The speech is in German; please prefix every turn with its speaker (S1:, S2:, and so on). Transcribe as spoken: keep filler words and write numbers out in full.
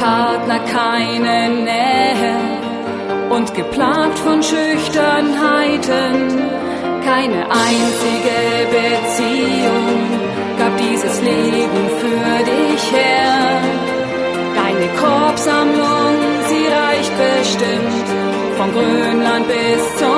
S1: Partner keine Nähe und geplagt von Schüchternheiten. Keine einzige Beziehung gab dieses Leben für dich her. Deine Korbsammlung, sie reicht bestimmt von Grönland bis zum